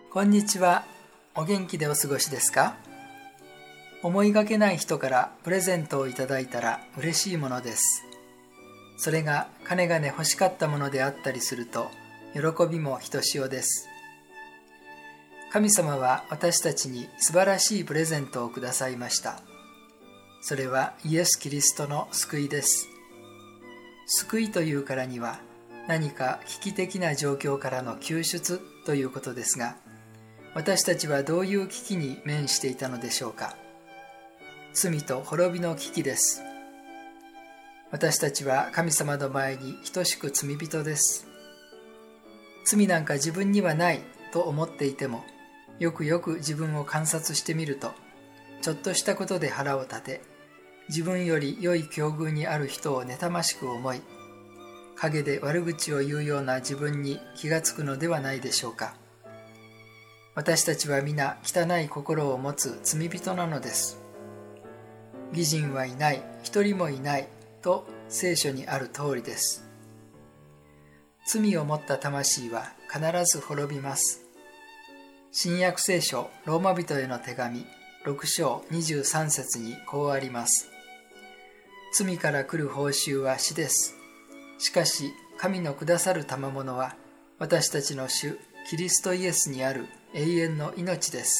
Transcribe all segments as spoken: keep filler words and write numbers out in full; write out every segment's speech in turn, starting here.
こんにちは。お元気でお過ごしですか？思いがけない人からプレゼントをいただいたら嬉しいものです。それがかねがね欲しかったものであったりすると喜びもひとしおです。神様は私たちに素晴らしいプレゼントをくださいました。それはイエス・キリストの救いです。救いというからには何か危機的な状況からの救出ということですが、私たちはどういう危機に面していたのでしょうか。罪と滅びの危機です。私たちは神様の前に等しく罪人です。罪なんか自分にはないと思っていても、よくよく自分を観察してみると、ちょっとしたことで腹を立て、自分より良い境遇にある人を妬ましく思い、陰で悪口を言うような自分に気がつくのではないでしょうか。私たちは皆汚い心を持つ罪人なのです。義人はいない、一人もいないと聖書にある通りです。罪を持った魂は必ず滅びます。新約聖書ローマ人への手紙ろく章にじゅうさん節にこうあります。罪から来る報酬は死です。しかし神のくださる賜物は私たちの主キリストイエスにある永遠の命です。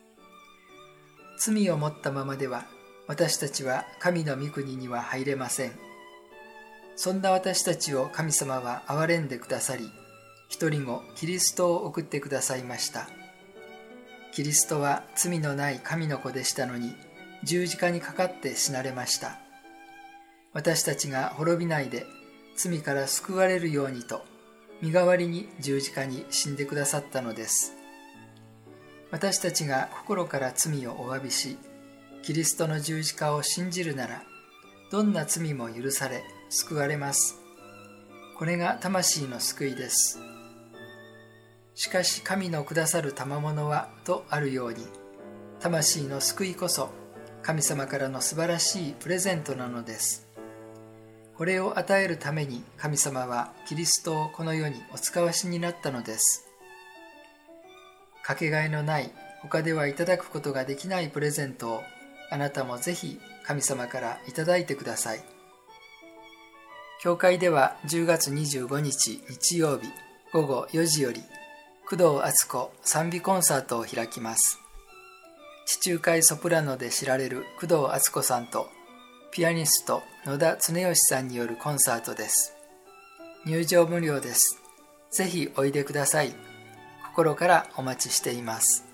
罪を持ったままでは私たちは神の御国には入れません。そんな私たちを神様は憐れんでくださり、一人子キリストを送ってくださいました。キリストは罪のない神の子でしたのに、十字架にかかって死なれました。私たちが滅びないで罪から救われるようにと、身代わりに十字架に死んでくださったのです。私たちが心から罪をお詫びし、キリストの十字架を信じるなら、どんな罪も許され、救われます。これが魂の救いです。しかし神のくださる賜物はとあるように、魂の救いこそ神様からの素晴らしいプレゼントなのです。これを与えるために神様はキリストをこの世にお使わしになったのです。かけがえのない、他ではいただくことができないプレゼントをあなたもぜひ神様からいただいてください。教会ではじゅうがつにじゅうごにち日曜日ごごよじより工藤敦子賛美コンサートを開きます。地中海ソプラノで知られる工藤敦子さんとピアニスト野田恒義さんによるコンサートです。入場無料です。ぜひおいでください。心からお待ちしています。